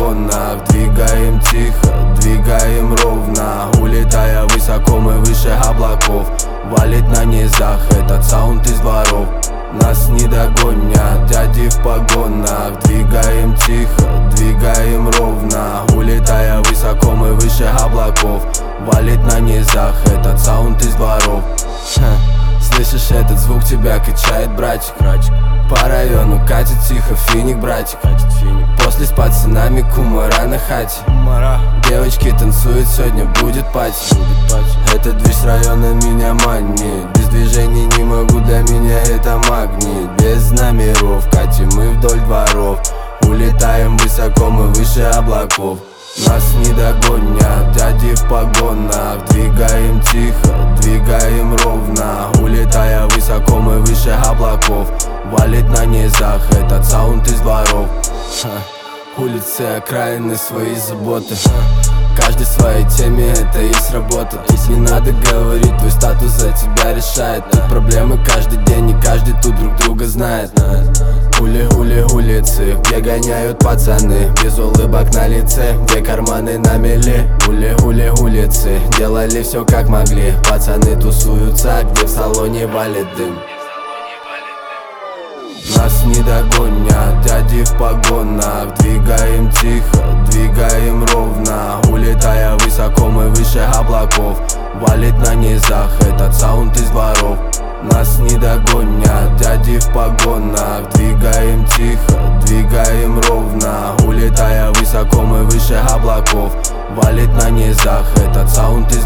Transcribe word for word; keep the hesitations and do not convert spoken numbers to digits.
погонах. Двигаем тихо, двигаем ровно, улетая высоко, мы выше облаков. Валит на низах этот саунд из дворов. Нас не догонят дяди в погонах. Двигаем тихо, двигаем ровно, улетая высоко, мы выше облаков. Валит на низах этот саунд из дворов. Ха. Слышишь, этот звук тебя качает, братик. По району катит тихо финик, братик. После с пацанами кумара на хате. Девочки танцуют, сегодня будет пати. Этот движ с района меня манит. Без движений не могу, для меня это магнит. Без номеров катим мы вдоль дворов. Улетаем высоко, мы выше облаков. Нас не догонят дяди в погонах. Двигаем тихо, двигаем ровно, улетая высоко, мы выше облаков. Валит на низах этот саунд из дворов. Ха. Улицы, окраины, свои заботы. Каждый в своей теме, это есть работа. Тут не надо говорить, твой статус за тебя решает. Тут проблемы каждый день, и каждый тут друг друга знает. Ули-ули улицы, где гоняют пацаны, без улыбок на лице, где карманы на мели. Ули-ули улицы, делали все как могли. Пацаны тусуются, где в салоне валит дым. Нас не догонят дяди в погонах. Двигаем тихо, двигаем ровно, улетая высоко, мы выше облаков. Валит на низах этот саунд из дворов. Нас не догонят дяди в погонах. Двигаем тихо, двигаем ровно, улетая высоко, мы выше облаков. Валит на низах этот саунд из